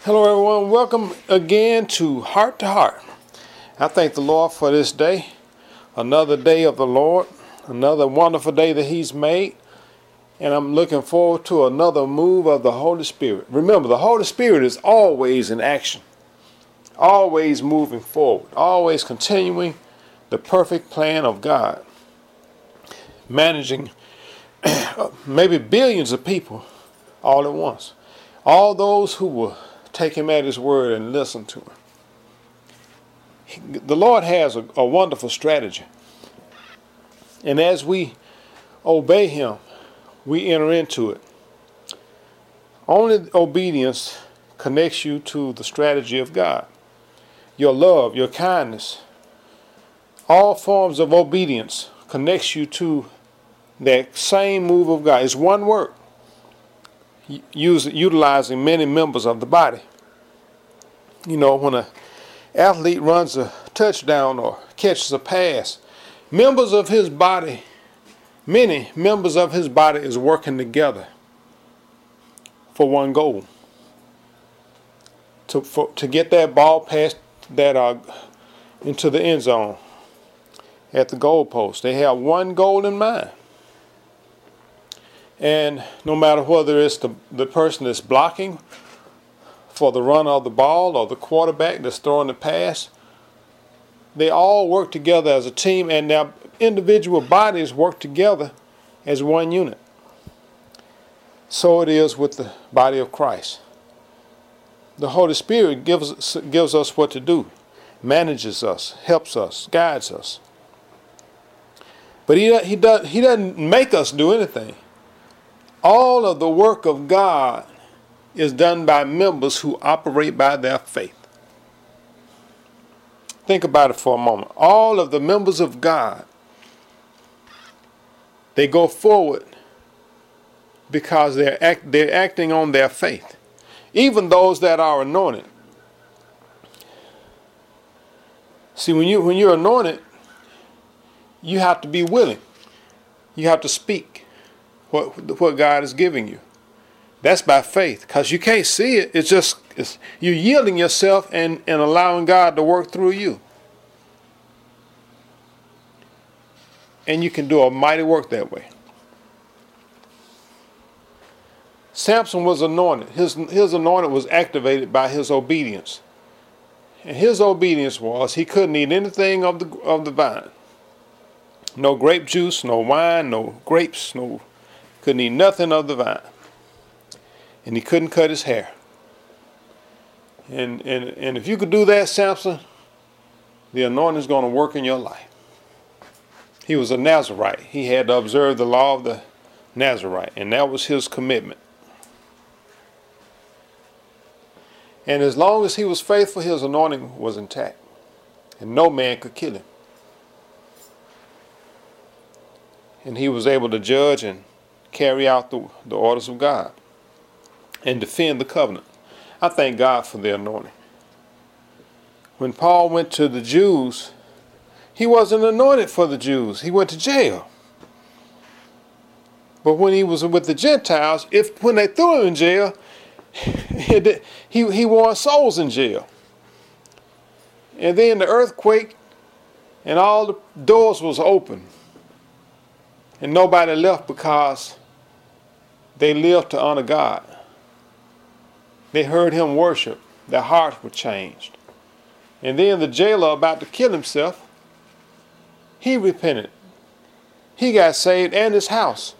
Hello, everyone. Welcome again to Heart to Heart. I thank the Lord for this day, another day of the Lord, another wonderful day that He's made, and I'm looking forward to another move of the Holy Spirit. Remember, the Holy Spirit is always in action, always moving forward, always continuing the perfect plan of God, managing maybe billions of people all at once. All those who will take Him at His word and listen to Him. The Lord has a wonderful strategy. And as we obey Him, we enter into it. Only obedience connects you to the strategy of God. Your love, your kindness, all forms of obedience connects you to that same move of God. It's one work, utilizing many members of the body. You know, when an athlete runs a touchdown or catches a pass, members of his body, many members of his body is working together for one goal. To get that ball past that into the end zone at the goal post. They have one goal in mind. And no matter whether it's the person that's blocking for the run of the ball or the quarterback that's throwing the pass, they all work together as a team, and their individual bodies work together as one unit. So it is with the body of Christ. The Holy Spirit gives us what to do, manages us, helps us, guides us. But He doesn't make us do anything. All of the work of God is done by members who operate by their faith. Think about it for a moment. All of the members of God, they go forward because they're acting on their faith. Even those that are anointed. See, when you're anointed, you have to be willing. You have to speak what God is giving you. That's by faith, because you can't see it. It's you're yielding yourself and allowing God to work through you. And you can do a mighty work that way. Samson was anointed. His anointing was activated by his obedience. And his obedience was he couldn't eat anything of the vine. No grape juice, no wine, no grapes, couldn't eat nothing of the vine. And he couldn't cut his hair. And if you could do that, Samson, the anointing is going to work in your life. He was a Nazarite. He had to observe the law of the Nazarite, and that was his commitment. And as long as he was faithful, his anointing was intact. And no man could kill him. And he was able to judge and carry out the orders of God and defend the covenant. I thank God for the anointing. When Paul went to the Jews, he wasn't anointed for the Jews. He went to jail. But when he was with the Gentiles, when they threw him in jail, he won souls in jail. And then the earthquake and all the doors was open. And nobody left because they lived to honor God. They heard him worship. Their hearts were changed. And then the jailer about to kill himself, he repented. He got saved and his house.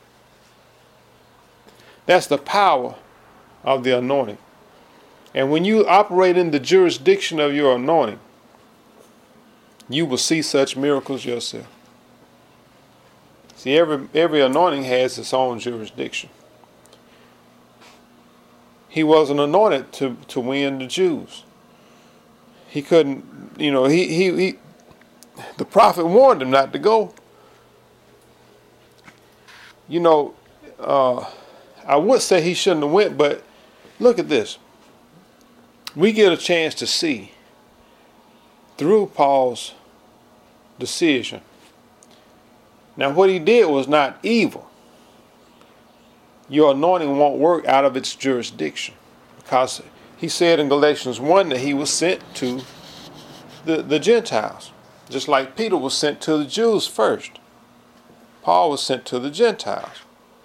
That's the power of the anointing. And when you operate in the jurisdiction of your anointing, you will see such miracles yourself. See, every anointing has its own jurisdiction. He wasn't anointed to win the Jews. He couldn't, the prophet warned him not to go. I would say he shouldn't have went, but look at this. We get a chance to see through Paul's decision. Now, what he did was not evil. Your anointing won't work out of its jurisdiction because he said in Galatians 1 that he was sent to the Gentiles. Just like Peter was sent to the Jews first. Paul was sent to the Gentiles.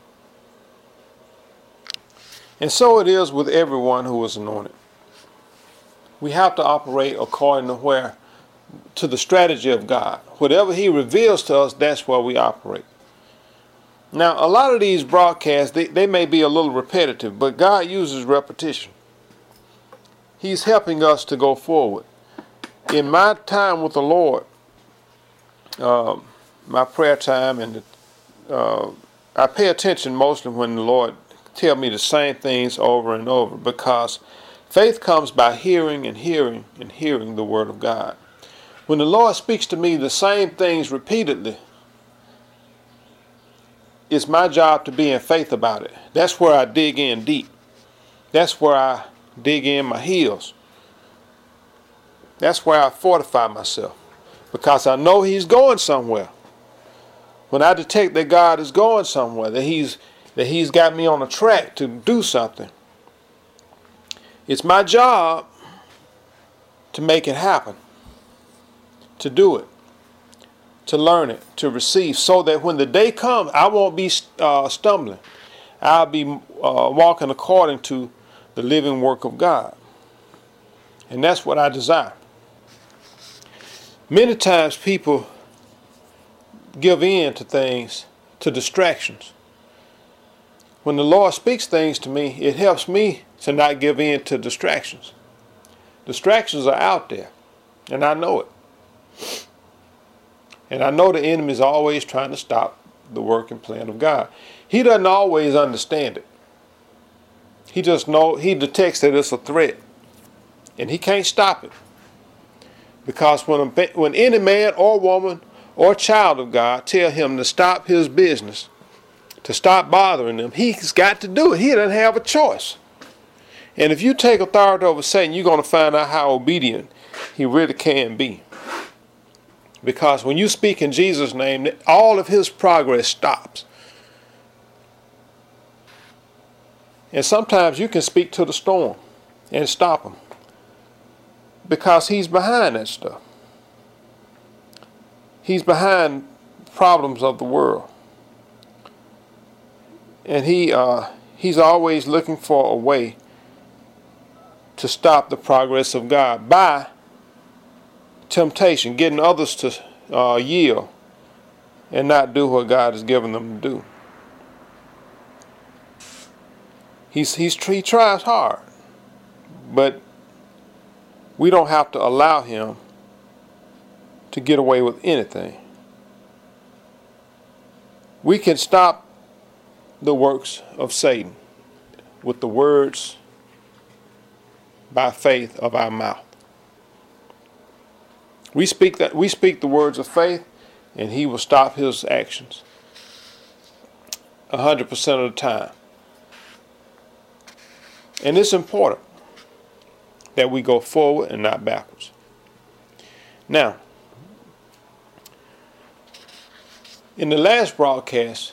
And so it is with everyone who is anointed. We have to operate according to the strategy of God. Whatever he reveals to us, that's where we operate. Now, a lot of these broadcasts, they may be a little repetitive, but God uses repetition. He's helping us to go forward. In my time with the Lord, my prayer time, and I pay attention mostly when the Lord tells me the same things over and over, because faith comes by hearing and hearing and hearing the Word of God. When the Lord speaks to me the same things repeatedly, it's my job to be in faith about it. That's where I dig in deep. That's where I dig in my heels. That's where I fortify myself, because I know he's going somewhere. When I detect that God is going somewhere, that he's got me on a track to do something, it's my job to make it happen, to do it, to learn it, to receive, so that when the day comes, I won't be stumbling. I'll be walking according to the living work of God. And that's what I desire. Many times people give in to things, to distractions. When the Lord speaks things to me, it helps me to not give in to distractions. Distractions are out there, and I know it. And I know the enemy is always trying to stop the work and plan of God. He doesn't always understand it. He detects that it's a threat, and he can't stop it. Because when any man or woman or child of God tell him to stop his business, to stop bothering them, he's got to do it. He doesn't have a choice. And if you take authority over Satan, you're going to find out how obedient he really can be. Because when you speak in Jesus' name, all of his progress stops. And sometimes you can speak to the storm and stop him, because he's behind that stuff. He's behind problems of the world. And he's always looking for a way to stop the progress of God by temptation, getting others to yield and not do what God has given them to do. He tries hard, but we don't have to allow him to get away with anything. We can stop the works of Satan with the words by faith of our mouth. We speak the words of faith, and he will stop his actions 100% of the time. And it's important that we go forward and not backwards. Now, in the last broadcast,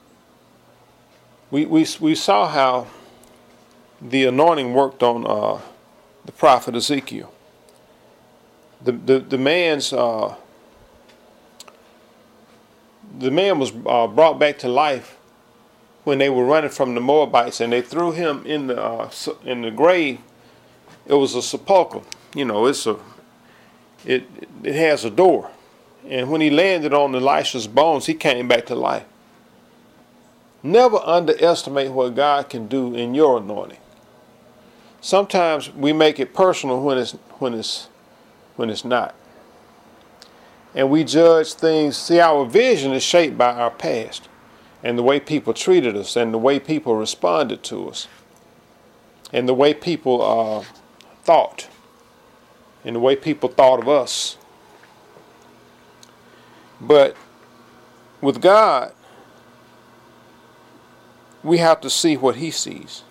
we saw how the anointing worked on the prophet Ezekiel. The man was brought back to life when they were running from the Moabites, and they threw him in the grave. It was a sepulchre. You know, it has a door. And when he landed on Elisha's bones, he came back to life. Never underestimate what God can do in your anointing. Sometimes we make it personal when it's not. And we judge things. See, our vision is shaped by our past and the way people treated us and the way people responded to us and the way people thought and the way people thought of us. But with God, we have to see what he sees.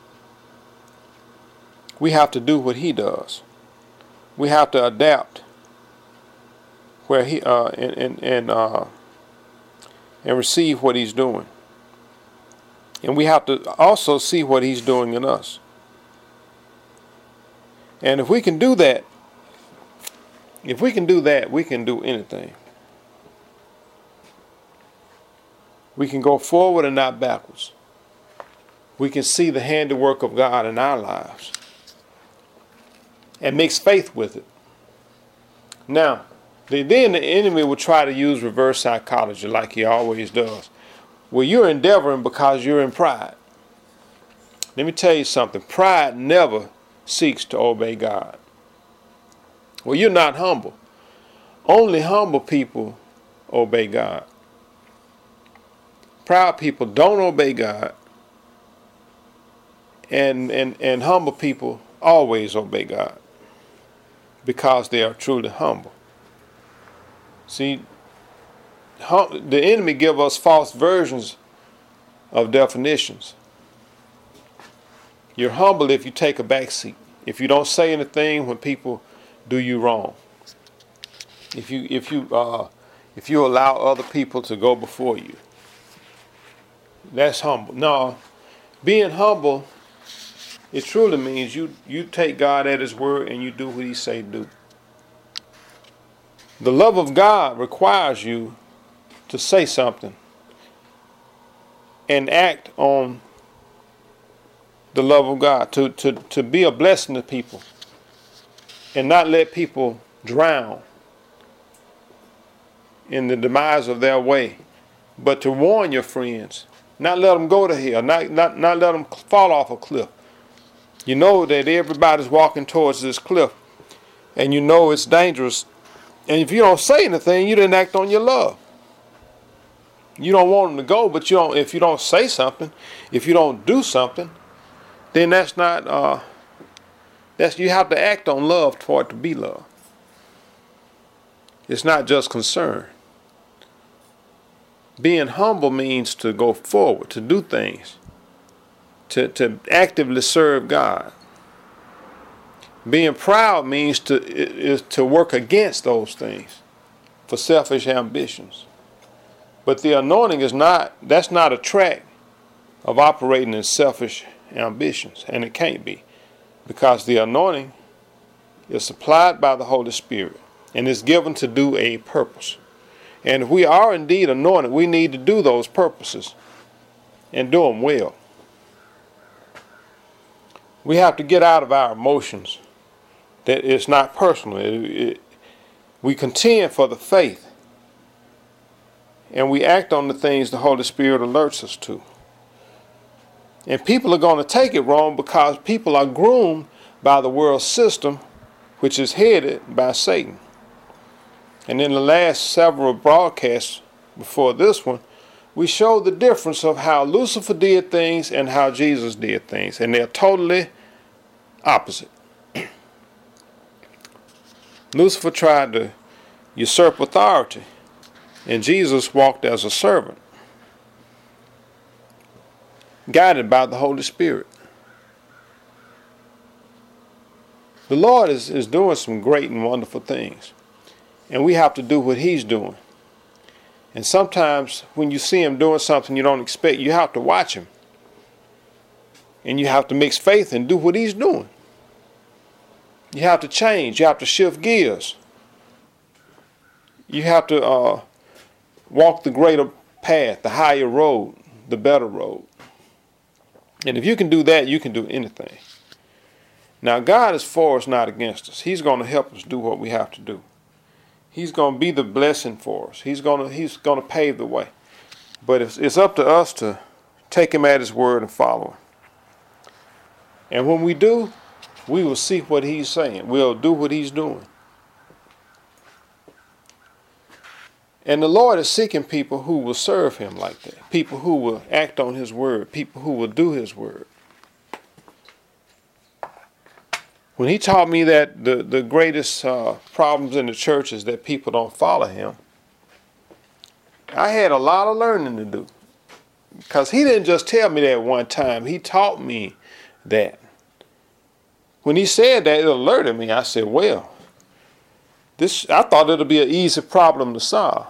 We have to do what he does. We have to adapt where he and receive what he's doing. And we have to also see what he's doing in us. And if we can do that, we can do anything. We can go forward and not backwards. We can see the handiwork of God in our lives and mix faith with it. Now, then the enemy will try to use reverse psychology like he always does. Well, you're endeavoring because you're in pride. Let me tell you something. Pride never seeks to obey God. Well, you're not humble. Only humble people obey God. Proud people don't obey God. And humble people always obey God because they are truly humble. See, the enemy give us false versions of definitions. You're humble if you take a back seat. If you don't say anything when people do you wrong. If you allow other people to go before you. That's humble. No, being humble, it truly means you take God at His word and you do what He say do. The love of God requires you to say something and act on the love of God, to be a blessing to people and not let people drown in the demise of their way, but to warn your friends, not let them go to hell, not let them fall off a cliff. You know that everybody's walking towards this cliff and you know it's dangerous, and if you don't say anything, you didn't act on your love. You don't want them to go, but if you don't say something, if you don't do something, then that's not, you have to act on love for it to be love. It's not just concern. Being humble means to go forward, to do things, to actively serve God. Being proud means to work against those things for selfish ambitions. But the anointing that's not a track of operating in selfish ambitions, and it can't be, because the anointing is supplied by the Holy Spirit and is given to do a purpose. And if we are indeed anointed, we need to do those purposes and do them well. We have to get out of our emotions. That it's not personal. We contend for the faith, and we act on the things the Holy Spirit alerts us to. And people are going to take it wrong because people are groomed by the world system, which is headed by Satan. And in the last several broadcasts before this one, we showed the difference of how Lucifer did things and how Jesus did things. And they're totally opposite. Lucifer tried to usurp authority, and Jesus walked as a servant, guided by the Holy Spirit. The Lord is doing some great and wonderful things, and we have to do what He's doing. And sometimes when you see Him doing something you don't expect, you have to watch Him, and you have to mix faith and do what He's doing. You have to change. You have to shift gears. You have to walk the greater path, the higher road, the better road. And if you can do that, you can do anything. Now, God is for us, not against us. He's going to help us do what we have to do. He's going to be the blessing for us. He's going to pave the way. But it's up to us to take Him at His word and follow Him. And when we do, we will see what He's saying. We'll do what He's doing. And the Lord is seeking people who will serve Him like that. People who will act on His word. People who will do His word. When He taught me that the greatest problems in the church is that people don't follow Him, I had a lot of learning to do. Because He didn't just tell me that one time. He taught me that. When He said that, it alerted me. I said, well, I thought it would be an easy problem to solve.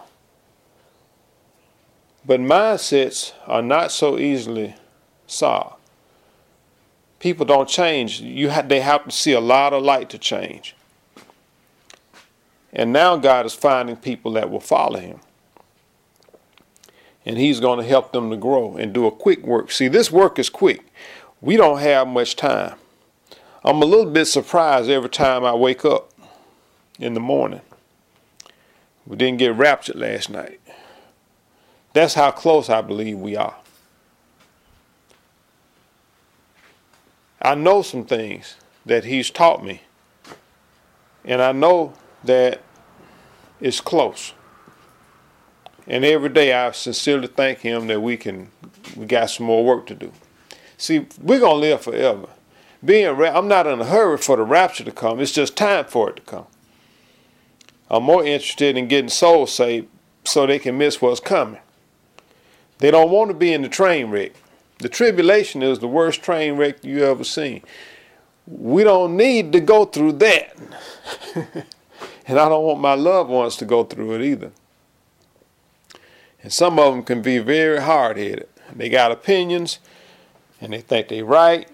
But mindsets are not so easily solved. People don't change. They have to see a lot of light to change. And now God is finding people that will follow him. And he's going to help them to grow and do a quick work. See, this work is quick. We don't have much time. I'm a little bit surprised every time I wake up in the morning. We didn't get raptured last night. That's how close I believe we are. I know some things that he's taught me. And I know that it's close. And every day I sincerely thank him that we got some more work to do. See, we're going to live forever. I'm not in a hurry for the rapture to come. It's just time for it to come. I'm more interested in getting souls saved so they can miss what's coming. They don't want to be in the train wreck. The tribulation is the worst train wreck you ever seen. We don't need to go through that. And I don't want my loved ones to go through it either. And some of them can be very hard-headed. They got opinions, and they think they're right.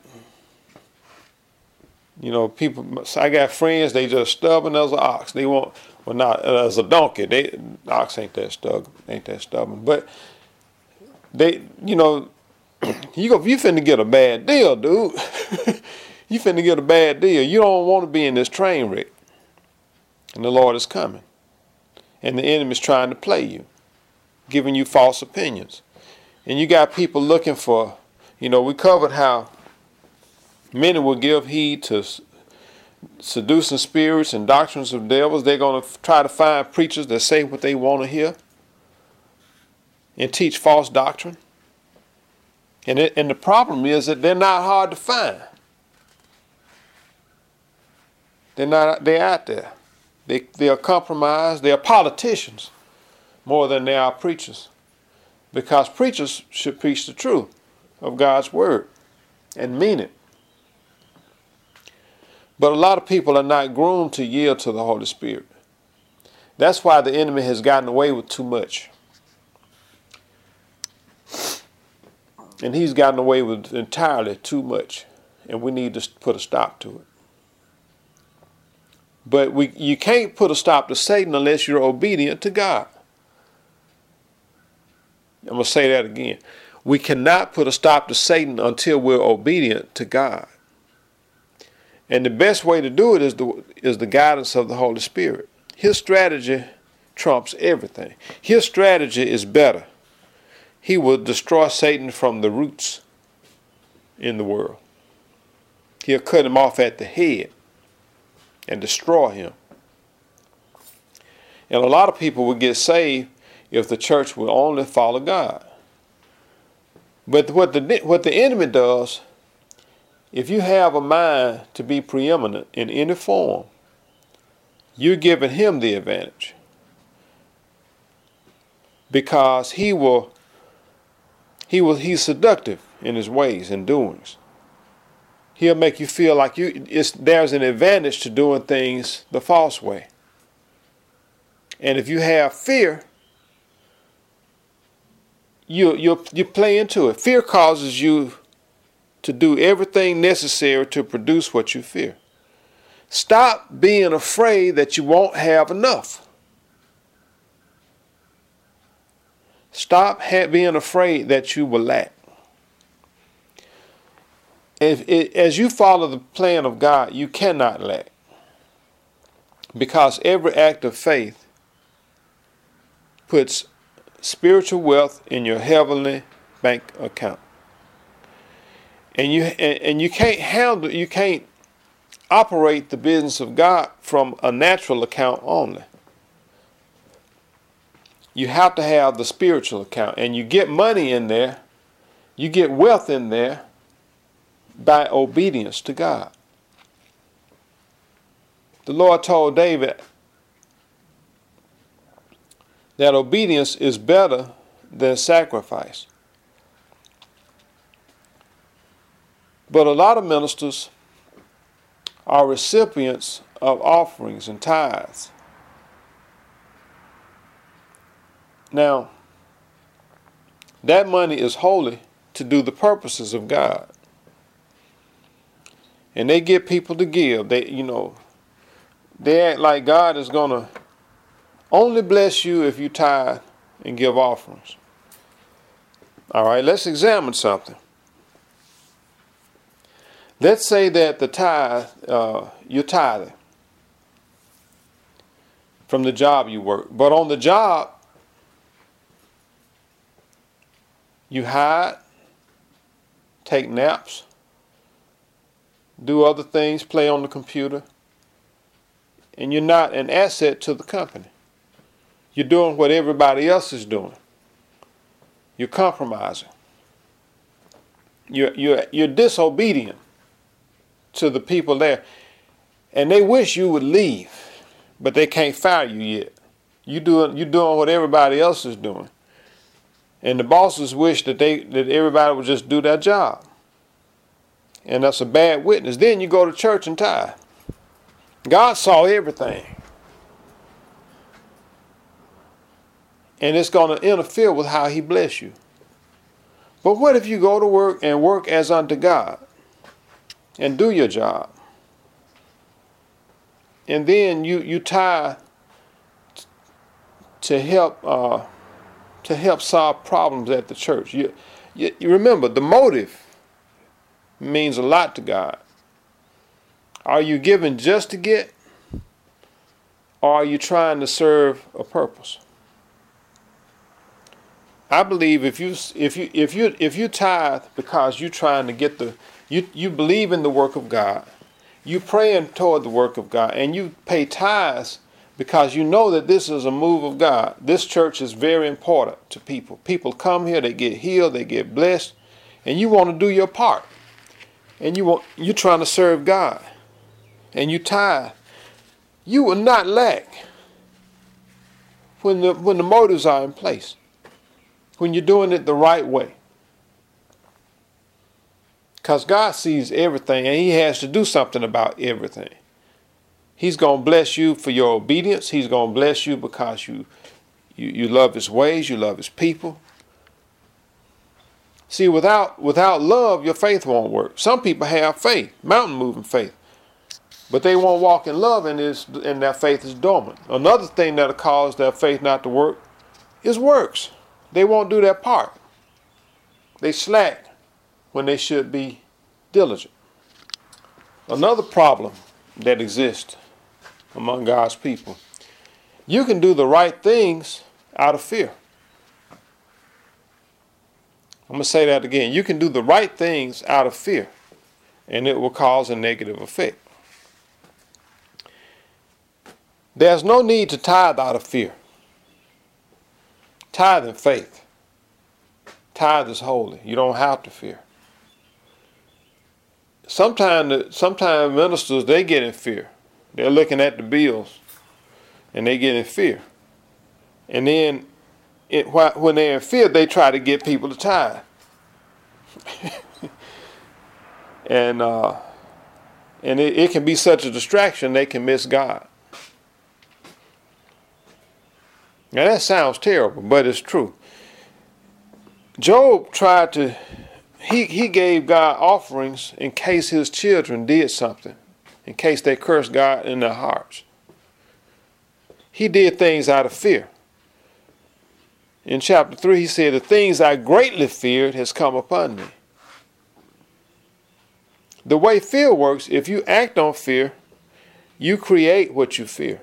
You know, I got friends, they just stubborn as an ox. They want, well, not as a donkey. The ox ain't that stubborn. But they, you know, you finna get a bad deal, dude. You finna get a bad deal. You don't want to be in this train wreck. And the Lord is coming. And the enemy's trying to play you, giving you false opinions. And you got people looking for, you know, we covered how many will give heed to seducing spirits and doctrines of devils. They're going to try to find preachers that say what they want to hear and teach false doctrine. And the problem is that they're not hard to find. They're out there. They are compromised. They are politicians more than they are preachers. Because preachers should preach the truth of God's word and mean it. But a lot of people are not groomed to yield to the Holy Spirit. That's why the enemy has gotten away with too much. And he's gotten away with entirely too much. And we need to put a stop to it. But you can't put a stop to Satan unless you're obedient to God. I'm going to say that again. We cannot put a stop to Satan until we're obedient to God. And the best way to do it is the guidance of the Holy Spirit. His strategy trumps everything. His strategy is better. He will destroy Satan from the roots in the world. He'll cut him off at the head and destroy him. And a lot of people will get saved if the church will only follow God. But what the enemy does, if you have a mind to be preeminent in any form, you're giving him the advantage. Because he's seductive in his ways and doings. He'll make you feel like there's an advantage to doing things the false way. And if you have fear, you play into it. Fear causes you to do everything necessary to produce what you fear. Stop being afraid that you won't have enough. Stop being afraid that you will lack. As you follow the plan of God, you cannot lack. Because every act of faith puts spiritual wealth in your heavenly bank account. And you can't operate the business of God from a natural account only. You have to have the spiritual account. And you get money in there, you get wealth in there by obedience to God. The Lord told David that obedience is better than sacrifice. But a lot of ministers are recipients of offerings and tithes. Now, that money is holy to do the purposes of God. and they get people to give. They act like God is going to only bless you if you tithe and give offerings. All right, let's examine something. Let's say that the tithe, you're tithing from the job you work. But on the job, you hide, take naps, do other things, play on the computer, and you're not an asset to the company. You're doing what everybody else is doing. You're compromising. You're disobedient to the people there. And they wish you would leave, but they can't fire you yet. You're doing what everybody else is doing. And the bosses wish that everybody would just do their job. And that's a bad witness. Then you go to church and tithe. God saw everything. And it's going to interfere with how he bless you. But what if you go to work and work as unto God and do your job? And then you tithe to help solve problems at the church. You remember, the motive means a lot to God. Are you giving just to get, or are you trying to serve a purpose? I believe if you tithe because you're trying to get you believe in the work of God, you praying toward the work of God, and you pay tithes because you know that this is a move of God. This church is very important to people. People come here, they get healed, they get blessed, and you want to do your part. And you're trying to serve God, and you tithe. You will not lack when the motives are in place. When you're doing it the right way. Because God sees everything, and he has to do something about everything. He's going to bless you for your obedience. He's going to bless you because you love his ways, you love his people. See, without love, your faith won't work. Some people have faith, mountain moving faith, but they won't walk in love, and their faith is dormant. Another thing that'll cause their faith not to work is works. They won't do their part. They slack when they should be diligent. Another problem that exists among God's people, you can do the right things out of fear. I'm going to say that again. You can do the right things out of fear, and it will cause a negative effect. There's no need to tithe out of fear. Tithe in faith. Tithe is holy. You don't have to fear. Sometimes ministers, they get in fear. They're looking at the bills, and they get in fear. And then when they're in fear, they try to get people to tithe. and it can be such a distraction, they can miss God. Now that sounds terrible, but it's true. Job he gave God offerings in case his children did something, in case they cursed God in their hearts. He did things out of fear. In chapter 3, he said, the things I greatly feared has come upon me. The way fear works, if you act on fear, you create what you fear.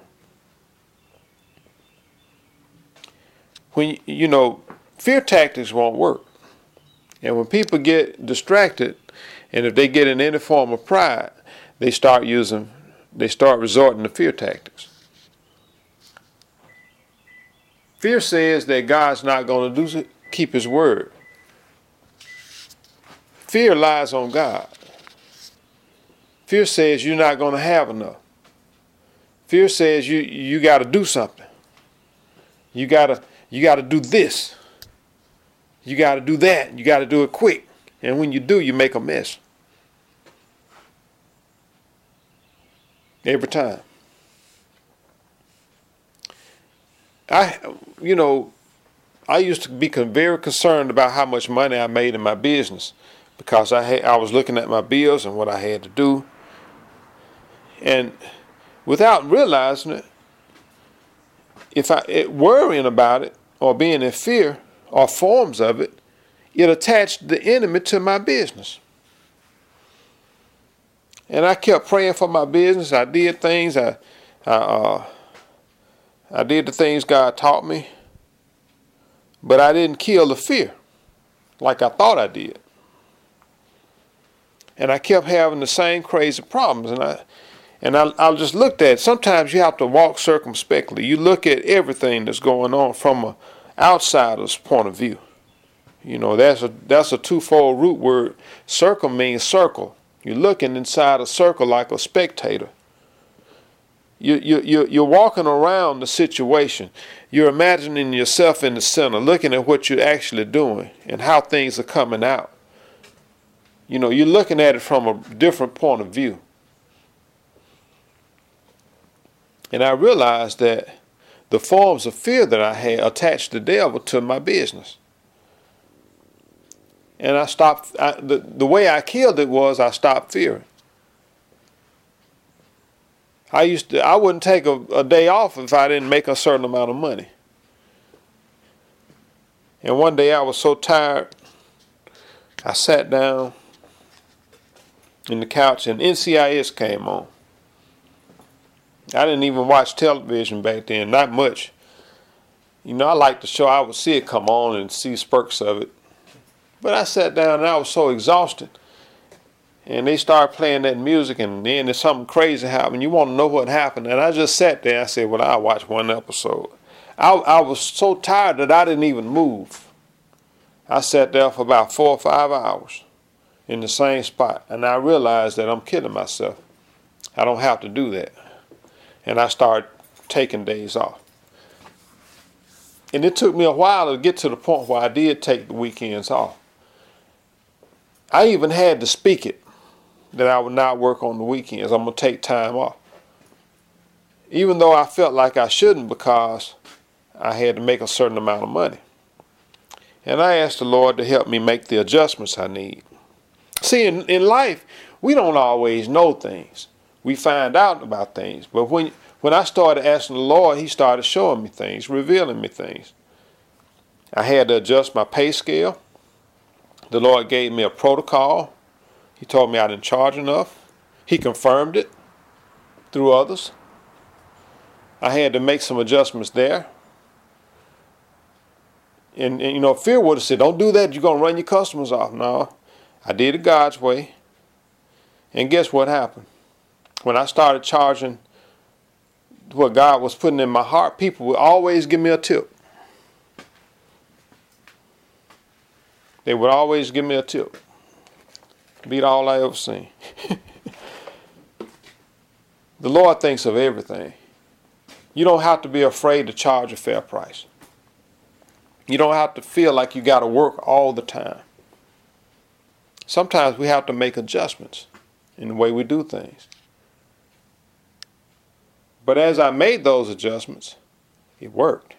When fear tactics won't work. And when people get distracted, and if they get in any form of pride, they start resorting to fear tactics. Fear says that God's not going to keep his word. Fear lies on God. Fear says you're not going to have enough. Fear says you got to do something. You got to do this. You got to do that. You got to do it quick. And when you do, you make a mess. Every time. I used to be very concerned about how much money I made in my business because I was looking at my bills and what I had to do. And without realizing it, worrying about it or being in fear or forms of it, it attached the enemy to my business. And I kept praying for my business. I did things. I did the things God taught me. But I didn't kill the fear like I thought I did. And I kept having the same crazy problems. And I just looked at it. Sometimes you have to walk circumspectly. You look at everything that's going on from an outsider's point of view. You know, that's a twofold root word. Circle means circle. You're looking inside a circle like a spectator. You're walking around the situation. You're imagining yourself in the center, looking at what you're actually doing and how things are coming out. You know, you're looking at it from a different point of view. And I realized that the forms of fear that I had attached the devil to my business. And I stopped. The way I killed it was I stopped fearing. I wouldn't take a day off if I didn't make a certain amount of money. And one day I was so tired, I sat down in the couch and NCIS came on. I didn't even watch television back then, not much. You know, I liked the show. I would see it come on and see spurts of it. But I sat down and I was so exhausted. And they started playing that music and then there's something crazy happened. You want to know what happened. And I just sat there and I said, well, I'll watch one episode. I was so tired that I didn't even move. I sat there for about 4 or 5 hours in the same spot. And I realized that I'm killing myself. I don't have to do that. And I started taking days off. And it took me a while to get to the point where I did take the weekends off. I even had to speak it that I would not work on the weekends. I'm going to take time off. Even though I felt like I shouldn't because I had to make a certain amount of money. And I asked the Lord to help me make the adjustments I need. See, in life, we don't always know things. We find out about things. But when I started asking the Lord, He started showing me things, revealing me things. I had to adjust my pay scale. The Lord gave me a protocol. He told me I didn't charge enough. He confirmed it through others. I had to make some adjustments there. And you know, fear would have said, don't do that, you're going to run your customers off. No, I did it God's way. And guess what happened? When I started charging what God was putting in my heart, people would always give me a tip. They would always give me a tip. Beat all I ever seen. The Lord thinks of everything. You don't have to be afraid to charge a fair price. You don't have to feel like you got to work all the time. Sometimes we have to make adjustments in the way we do things. But as I made those adjustments, it worked.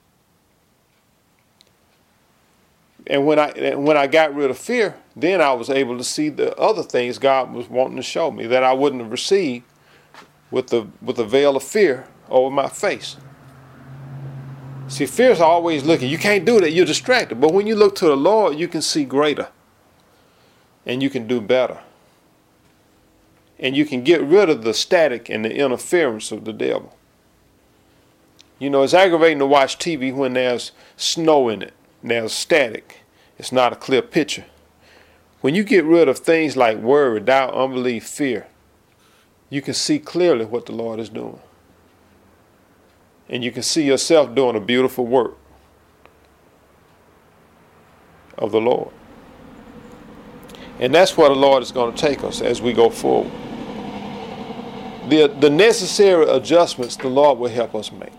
And when I got rid of fear, then I was able to see the other things God was wanting to show me that I wouldn't have received with the veil of fear over my face. See, fear's always looking. You can't do that. You're distracted. But when you look to the Lord, you can see greater. And you can do better. And you can get rid of the static and the interference of the devil. You know, it's aggravating to watch TV when there's snow in it. There's static. It's not a clear picture. When you get rid of things like worry, doubt, unbelief, fear, you can see clearly what the Lord is doing. And you can see yourself doing a beautiful work of the Lord. And that's where the Lord is going to take us as we go forward. The necessary adjustments the Lord will help us make.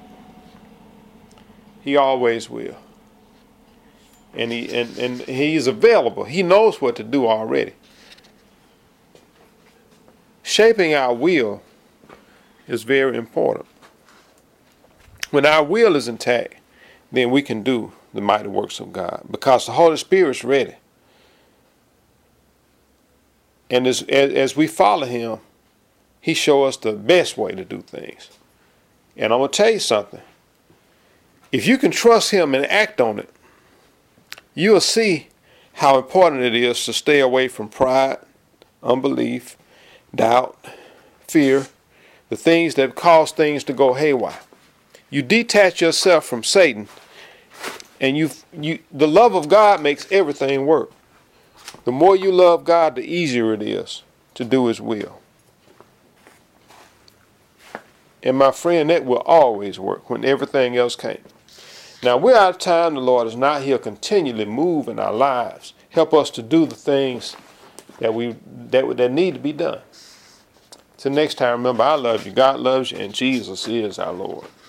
He always will. And he is available. He knows what to do already. Shaping our will is very important. When our will is intact, then we can do the mighty works of God because the Holy Spirit is ready. And as we follow Him, He shows us the best way to do things. And I'm going to tell you something. If you can trust him and act on it, you'll see how important it is to stay away from pride, unbelief, doubt, fear, the things that cause things to go haywire. You detach yourself from Satan, and the love of God makes everything work. The more you love God, the easier it is to do his will. And my friend, that will always work when everything else can't. Now, we're out of time. The Lord is not here. Continually move in our lives. Help us to do the things that need to be done. Till next time, remember, I love you, God loves you, and Jesus is our Lord.